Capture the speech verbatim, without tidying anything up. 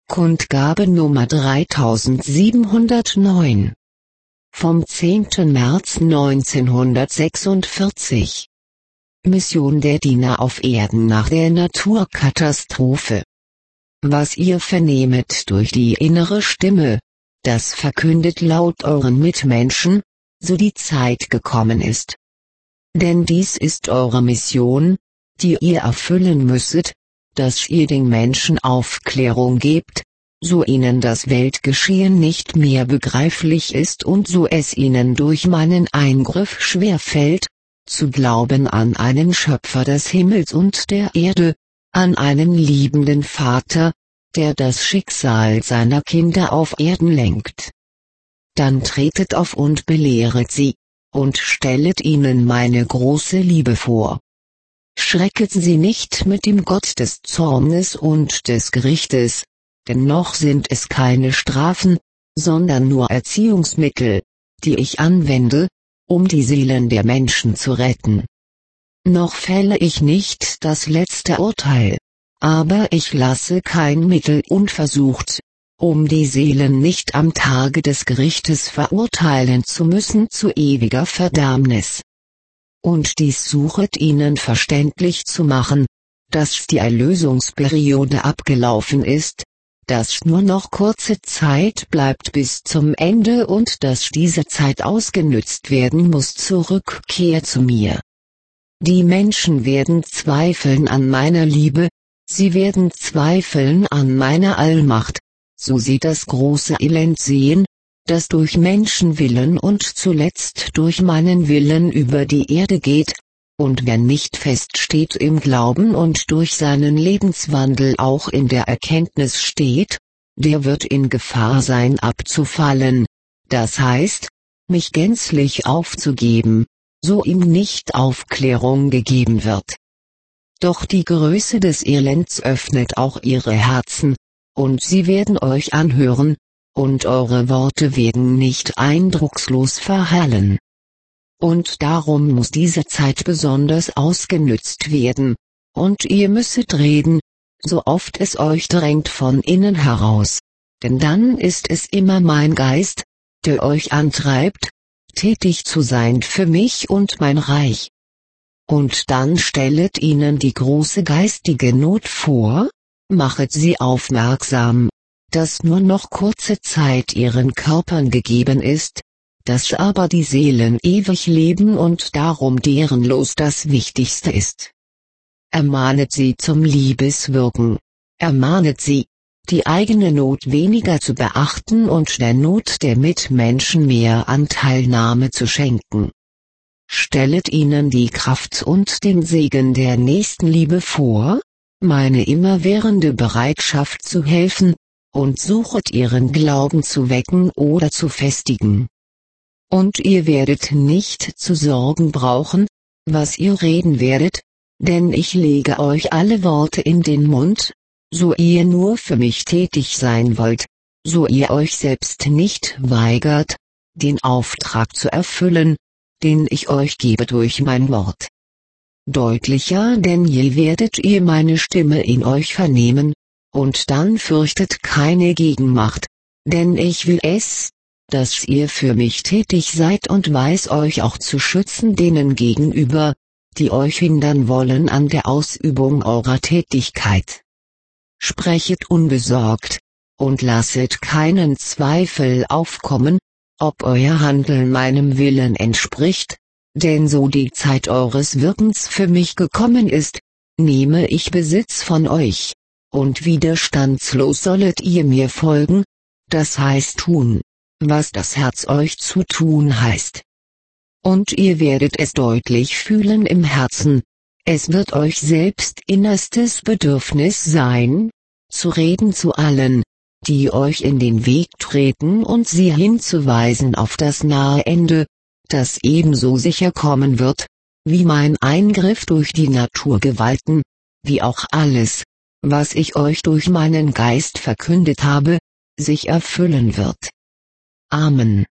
Kundgabe Nummer dreitausendsiebenhundertneun. Vom zehnten März neunzehnhundertsechsundvierzig. Mission der Diener auf Erden nach der Naturkatastrophe. Was ihr vernehmet durch die innere Stimme, das verkündet laut euren Mitmenschen, so die Zeit gekommen ist. Denn dies ist eure Mission, die ihr erfüllen müsset, dass ihr den Menschen Aufklärung gebt, so ihnen das Weltgeschehen nicht mehr begreiflich ist und so es ihnen durch meinen Eingriff schwerfällt, zu glauben an einen Schöpfer des Himmels und der Erde, an einen liebenden Vater, der das Schicksal seiner Kinder auf Erden lenkt. Dann tretet auf und belehret sie, und stellet ihnen meine große Liebe vor. Schrecket sie nicht mit dem Gott des Zornes und des Gerichtes, denn noch sind es keine Strafen, sondern nur Erziehungsmittel, die ich anwende, um die Seelen der Menschen zu retten. Noch fälle ich nicht das letzte Urteil, aber ich lasse kein Mittel unversucht, um die Seelen nicht am Tage des Gerichtes verurteilen zu müssen zu ewiger Verdammnis. Und dies suchet ihnen verständlich zu machen, dass die Erlösungsperiode abgelaufen ist, dass nur noch kurze Zeit bleibt bis zum Ende und dass diese Zeit ausgenützt werden muss zur Rückkehr zu mir. Die Menschen werden zweifeln an meiner Liebe, sie werden zweifeln an meiner Allmacht, so sie das große Elend sehen, das durch Menschenwillen und zuletzt durch meinen Willen über die Erde geht, und wer nicht feststeht im Glauben und durch seinen Lebenswandel auch in der Erkenntnis steht, der wird in Gefahr sein abzufallen, das heißt, mich gänzlich aufzugeben, so ihm nicht Aufklärung gegeben wird. Doch die Größe des Elends öffnet auch ihre Herzen, und sie werden euch anhören, und eure Worte werden nicht eindruckslos verhallen. Und darum muss diese Zeit besonders ausgenützt werden, und ihr müsset reden, so oft es euch drängt von innen heraus, denn dann ist es immer mein Geist, der euch antreibt, tätig zu sein für mich und mein Reich. Und dann stellet ihnen die große geistige Not vor, machet sie aufmerksam, dass nur noch kurze Zeit ihren Körpern gegeben ist, dass aber die Seelen ewig leben und darum deren Los das Wichtigste ist. Ermahnet sie zum Liebeswirken, ermahnet sie, die eigene Not weniger zu beachten und der Not der Mitmenschen mehr Anteilnahme zu schenken. Stellet ihnen die Kraft und den Segen der Nächstenliebe vor, meine immerwährende Bereitschaft zu helfen, und suchet ihren Glauben zu wecken oder zu festigen. Und ihr werdet nicht zu sorgen brauchen, was ihr reden werdet, denn ich lege euch alle Worte in den Mund, so ihr nur für mich tätig sein wollt, so ihr euch selbst nicht weigert, den Auftrag zu erfüllen, den ich euch gebe durch mein Wort. Deutlicher denn je werdet ihr meine Stimme in euch vernehmen, und dann fürchtet keine Gegenmacht, denn ich will es, dass ihr für mich tätig seid und weiß euch auch zu schützen denen gegenüber, die euch hindern wollen an der Ausübung eurer Tätigkeit. Sprechet unbesorgt, und lasset keinen Zweifel aufkommen, ob euer Handeln meinem Willen entspricht, denn so die Zeit eures Wirkens für mich gekommen ist, nehme ich Besitz von euch, und widerstandslos sollet ihr mir folgen, das heißt tun, was das Herz euch zu tun heißt. Und ihr werdet es deutlich fühlen im Herzen, es wird euch selbst innerstes Bedürfnis sein, zu reden zu allen, die euch in den Weg treten und sie hinzuweisen auf das nahe Ende, das ebenso sicher kommen wird, wie mein Eingriff durch die Naturgewalten, wie auch alles, was ich euch durch meinen Geist verkündet habe, sich erfüllen wird. Amen.